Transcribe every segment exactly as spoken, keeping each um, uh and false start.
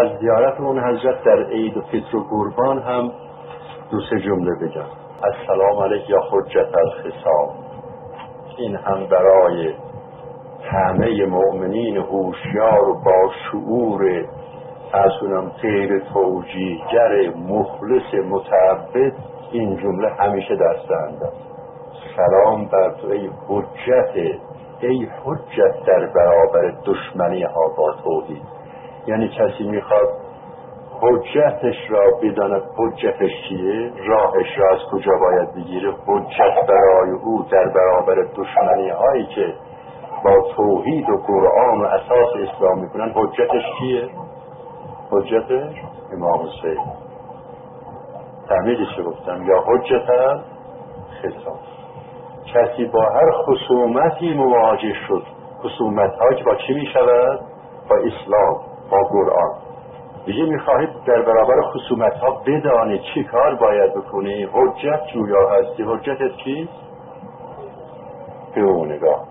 از زیارت اون حضرت در عید و فطر و قربان هم دو سه جمله بگم. السلام علیک یا حجت الخصام. این هم برای همه مؤمنین هوشیار و با شعور اصلا غیر توجیهگر مخلص متعبد این جمله همیشه دستند. سلام بر تو ای حجت، ای حجت در برابر دشمنی ها با توحید. یعنی کسی میخواد حجتش را بداند حجتش چیه، راهش را از کجا باید بگیره، حجت برای او در برابر دشمنی هایی که با توحید و قرآن و اساس اسلام میکنن حجتش چیه؟ حجتش امام حسین. تعمیدش رو گفتم، یا حجت خصام. کسی با هر خصومتی مواجه شد، خصومت ها که با چی می شود؟ با اسلام، با قرآن. دیگه میخواهید در برابر خصومت ها بدانی چی کار باید بکنی، حجت جویا هستی. حجتت چیست؟ به اون نگاه.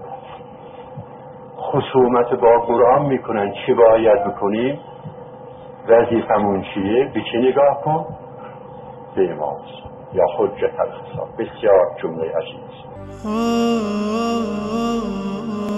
خصومت با قرآن میکنن چی باید بکنیم، وظیفمون چیه، به چی نگاه کن؟ به امام یا حجت الخصام. بسیار جمله عجیب است.